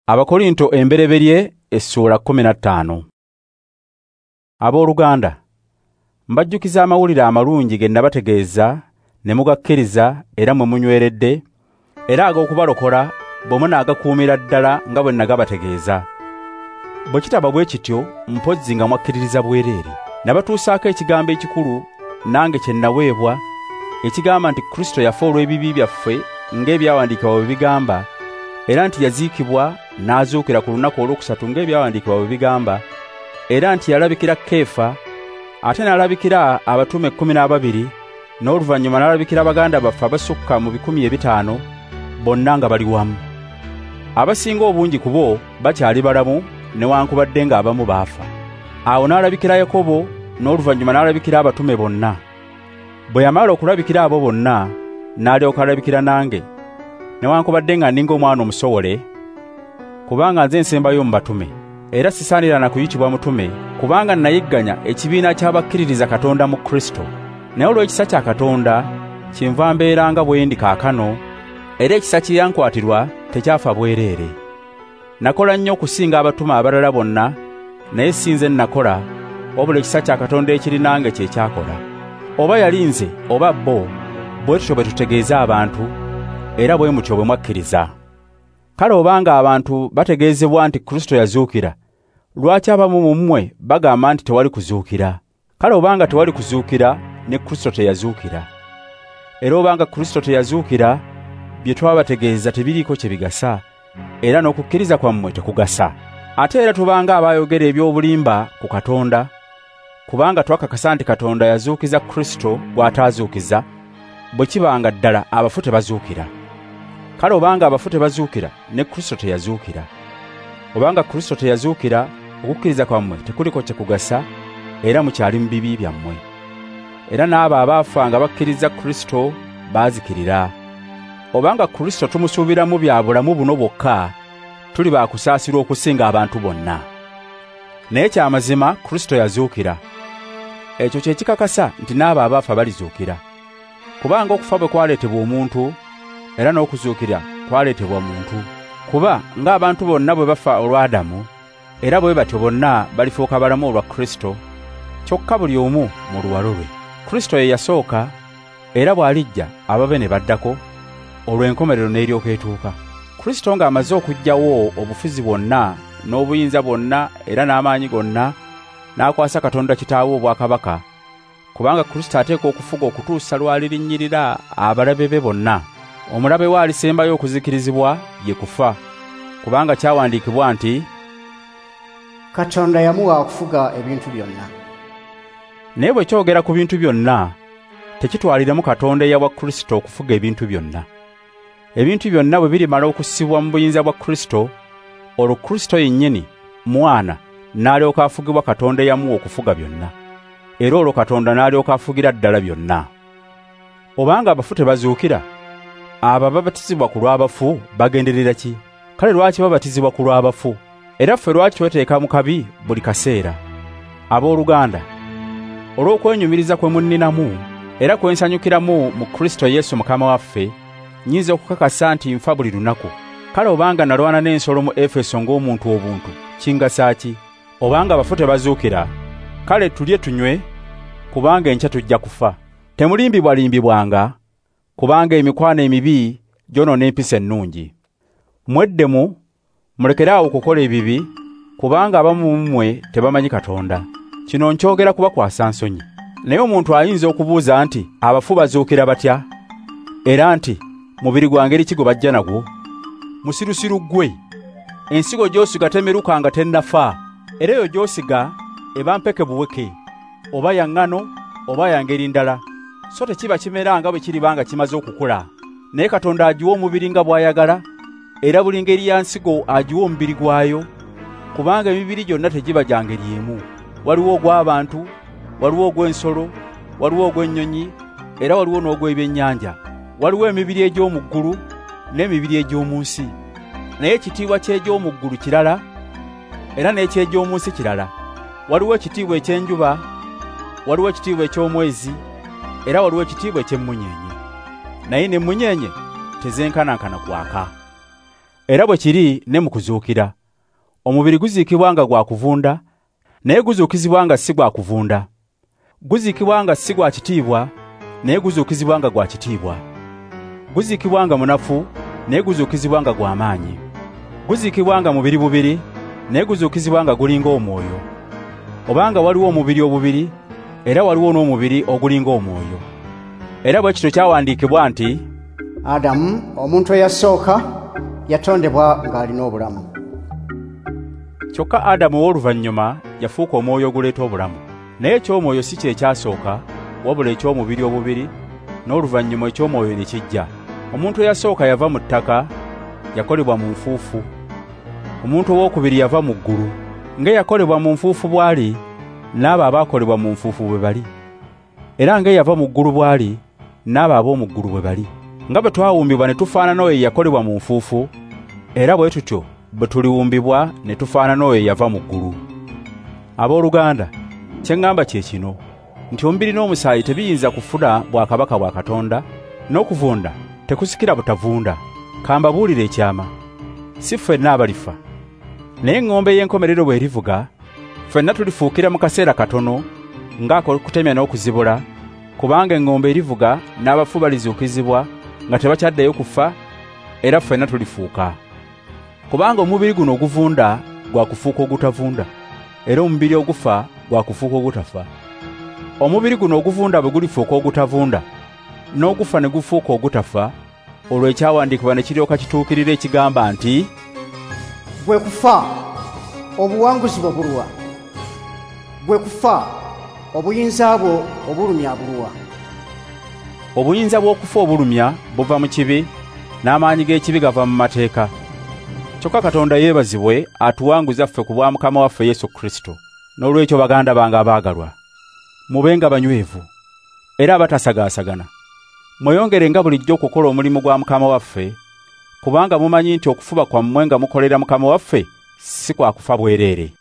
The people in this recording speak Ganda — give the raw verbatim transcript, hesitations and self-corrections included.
Abakorinto embereberye essula kumi na ttaano. Abooluganda, mbajjukiza amawulire amalungi ge nabategeeza ne mugakkiriza era mwe munyweredde, era ag'okubalokola bwe munaagakuumira ddala nga bwe nagabategeeza. Bwe kitaba bwe kityo mpozzi nga mwakkiririza bwereere. Nabatuusaako ekigambo ekikulu nange kye naweebwa, ekigamba nti Kristo yafa olw'ebibi byaffe ng'ebyawandiikibwa bwe bigamba, era nti yaziikibwa n'azuukira ku lunaku olwokusatu ng'ebyawandiikibwa bwe bigamba, era nti yalabikira Keefa, ate n'alabikira abatume kkumi n'ababiri, n'oluvannyuma n'alabikira baganda baffe abasukka mu bikumi ebitaano, bonna nga bali wamu. Abasinga obungi ku bo bakyali balamu newankubadde ng'abamu baafa. Awo n'alabikira Yakobo, n'oluvannyuma n'alabikira abatume bonna. Bwe yamala okulabikira abo bonna, n'alyoka alabikira nange, newankubadde nga ninga omwana omusowole, kubanga nze nsembayo mu batume, era sisaanira na kuyitibwa mutume, kubanga nayigganya ekibiina ky'abakkiririza Katonda mu Kristo. Naye olw'ekisa kya Katonda kyenva mbeeranga bwe ndi kaakano, era ekisa kye yankwatirwa tekyafa bwereere. Nakola nnyo okusinga abatume abalala bonna, naye si nze nakola, wabula ekisa kya Katonda ekiri nange kye kyakola. Oba yali nze oba bo, bwe tutyo bwe tutegeeza abantu, era bwe mutyo bwe mwakkiriza. Kale obanga abantu bategeezebwa nti Kristo yazuukira, lwaki abamu mu mmwe bagamba nti tewali kuzuukira? Kale obanga tewali kuzuukira, ne Kristo teyazuukira. Era obanga Kristo teyazuukira, bye twabategeeza tebiriiko kye bigasa, era n'okukkiriza kwammwe tekugasa. Ate era tubanga abayogera eby'obulimba ku Katonda, kubanga twakakasa nti Katonda yazuukiza Kristo gw'ataazuukiza, bwe kibanga ddala abafu tebazuukira. Kale obanga abafu tebazuukira, ne Kristo teyazuukira. Obanga Kristo teyazuukira, okukkiriza kwammwe tekuliko kye kugasa, era mukyali mu bibi byammwe. Era n'abo abaafa nga bakkiriza Kristo baazikirira. Obanga Kristo tumusuubiramu bya bulamu buno bwokka, tuli baakusaasirwa okusinga abantu bonna. Naye ky'amazima Kristo yazuukira. Ekyo kye kikakasa nti n'abo abaafa balizuukira. Kubanga okufa bwe kwaleetebwa omuntu, era n'okuzuukira kwaleetebwa muntu. Kuba ng'abantu bonna bwe bafa olwa Adamu, era bwe batyo bonna balifuuka balamu olwa Kristo, kyokka buli omu mu luwalo lwe. Kristo ye yasooka, era bw'alijja ababe ne baddako, olw'enkomerero n'eryoka etuuka. Kristo ng'amaze okuggyawo obufuzi bwonna n'obuyinza bwonna era n'amaanyi gonna, n'akwasa Katonda Kitaawe obwakabaka, kubanga Kristo ateekwa okufuga okutuusa lw'alirinnyirira abalabe be bonna. Omulabe we alisembayo okuzikirizibwa ye kufa, kubanga kyawandiikibwa nti, Katonda yamuwa okufuga ebintu byonna. Naye bwe kyogera ku bintu byonna, tekitwaliramu Katonda eyawa Kristo okufuga ebintu byonna. Ebintu byonna bwe birimala okussibwa mu buyinza bwa Kristo, olwo Kristo yennyini, mwana, n'alyoka afugibwa Katonda eyamuwa okufuga byonna. Era olwo Katonda n'alyoka afugira ddala byonna. Obanga abafu tebazuukira, abo ababatizibwa ku lw'abafu bagenderera ki? Kale lwaki babatizibwa ku lw'abafu? Era ffe lwaki tweteeka mu kabi buli kaseera? Abooluganda, olw'okwenyumiriza kwe munninamu, era kwe nsanyukiramu mu Kristo Yesu Mukama waffe, nnyinza okukakasa nti nfa buli lunaku. Kale obanga nalwana n'ensolo mu Efeso ng'omuntu obuntu, kingasa ki? Obanga abafu tebazuukira, kale tulye tunywe, kubanga enkya tujja kufa. Temulimbibwalimbibwanga, kubanga emikwano emibi gyonoona empisa ennungi. Mweddemu, mulekeraawo okukola ebibi, kubanga abamu mu mmwe tebamanyi Katonda. Kino nkyogera kubakwasa nsonyi. Naye omuntu ayinza okubuuza nti, abafu bazuukira batya? Era nti, mubiri gwa ngeri ki gwe bajja nagwo? Musirusiru ggwe, ensigo gy'osiga temeruka nga tennafa, era eyo gy'osiga eba mpeke buweke, oba ya ŋŋano oba ya ngeri ndala, so tekiba kimera nga bwe kiribanga kimaze okukula. Naye Katonda agiwa omubiri nga bw'ayagala, era buli ngeri ya nsigo agiwa omubiri gwayo, kubanga emibiri gyonna tegiba gya ngeri emu. Waliwo ogw'abantu, waliwo ogw'ensolo, waliwo ogw'ennyonyi, era waliwo n'ogw'ebyennyanja. Waliwo emibiri egy'omu ggulu n'emibiri egy'omu nsi. Naye ekitiibwa ky'egy'omu ggulu kirala, era n'eky'egy'omu nsi kirala. Waliwo ekitiibwa eky'enjuba, waliwo ekitiibwa eky'omwezi, era waliwo ekitiibwa eky'emmunyeenye. Naye n'emmunyeenye tezenkanankana kwaka. Era bwe kiri ne mu kuzuukira. Omubiri guziikibwa nga gwa kuvunda, naye guzuukizibwa nga si gwa kuvunda. Guziikibwa nga si gwa kitiibwa, naye guzuukizibwa nga gwa kitiibwa. Guziikibwa nga munafu, naye guzuukizibwa nga gwa maanyi. Guziikibwa nga mubiri bubiri, naye guzuukizibwa nga gulinga omwoyo. Obanga waliwo omubiri obubiri, era waliwo n'omubiri ogulinga omwoyo. Era bwe kityo kyawandiikibwa nti Adamu, omuntu eyasooka, yatondebwa ng'alina obulamu. Kyokka Adamu ow'oluvannyuma yafuuka omwoyo oguleeta obulamu. Naye eky'omwoyo si kye kyasooka, wabula eky'omubiri obubiri, n'oluvannyuma eky'omwoyo ne kijja. Omuntu eyasooka yava mu ttaka, yakolebwa mu nfuufu. Omuntu ow'okubiri yava mu ggulu. Ng'eyakolebwa mu nfuufu bw'ali, n'abo abaakolebwa mu nfuufu bwe bali. Era ng'eyava mu ggulu bw'ali, n'abo ab'omu ggulu bwe bali. Nga bwe twawumbibwa ne tufaanana oyo eyakolebwa mu nfuufu, era bwe tutyo bwe tuliwumbibwa ne tufaanana oyo eyava mu ggulu. Abooluganda, kye ŋŋamba kye kino, nti omubiri n'omusaayi tebiyinza kufuna bwakabaka bwa Katonda, n'okuvunda tekusikira butavunda. Ka mbabuulire ekyama, si ffenna abalifa. Naye eŋŋombe y'enkomerero bw'erivuga, ffenna tulifuukira mu kaseera katono ng'akutemya n'okuzibula, kubanga eŋŋombe erivuga n'abafu balizuukizibwa nga tebakyaddayo kufa, era ffenna tulifuuka. Kubanga omubiri guno oguvunda gwa kufuuka ogutavunda, era omubiri ogufa gwa kufuuka ogutafa. Omubiri guno oguvunda bwe gulifuuka ogutavunda, n'ogufa ne gufuuka ogutafa, olwo ekyawandiikibwa ne kiryoka kituukirira ekigamba nti Gwe kufa, obuwanguzi bwo buluwa? Gwe kufa, obuyinza bwo obulumya buluwa? Obuyinza bw'okufa obulumya buva mu kibi, n'amaanyi g'ekibi gava mu mateeka. Kyokka Katonda yeebazibwe atuwanguza ffe ku bwa Mukama waffe Yesu Kristo. N'olwekyo baganda bange abaagalwa, mubenga banywevu era abatasagaasagana. Mweyongerenga bulijjo okukola omulimu gwa Mukama waffe, kubanga mumanyi nti okufuba kwammwe nga mukolera Mukama waffe si kwa kufa bwereere.